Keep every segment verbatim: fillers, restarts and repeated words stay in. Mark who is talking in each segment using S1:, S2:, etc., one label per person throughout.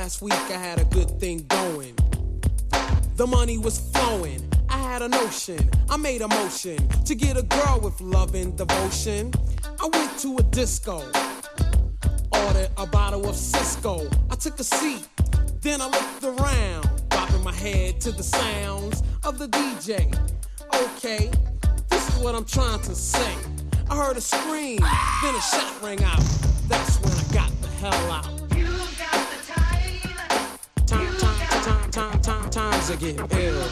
S1: last week I had a good thing going. The money was flowing. I had a notion. I made a motion to get a girl with love and devotion. I went to a disco, ordered a bottle of Cisco. I took a seat, then I looked around, bobbing my head to the sounds of the D J. Okay, this is what I'm trying to say. I heard a scream, then a shot rang out. That's when I got the hell out.
S2: You got the time.
S1: Time, time, time, time, time, times are getting ill.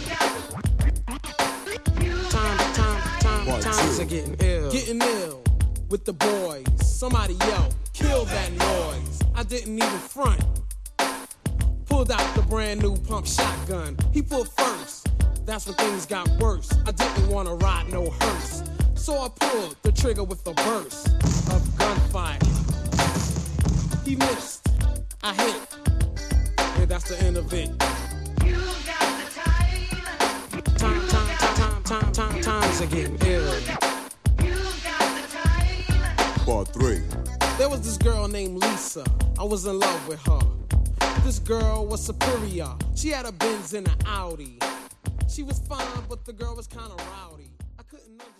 S1: Time, time, time, times are getting ill. Getting ill with the boys. Somebody yell, kill that noise. I didn't even front. Pulled out the brand new pump shotgun. He pulled first. That's when things got worse. I didn't want to ride no hearse. So I pulled the trigger with a burst of gunfire. He missed. I hit. And that's the end of it.
S2: You got the time.
S1: Time, time, time, time, time, time, times are getting ill.
S2: You got the time.
S3: Part three.
S1: There was this girl named Lisa. I was in love with her. This girl was superior. She had a Benz and an Audi. She was fine, but the girl was kind of rowdy. I couldn't understand.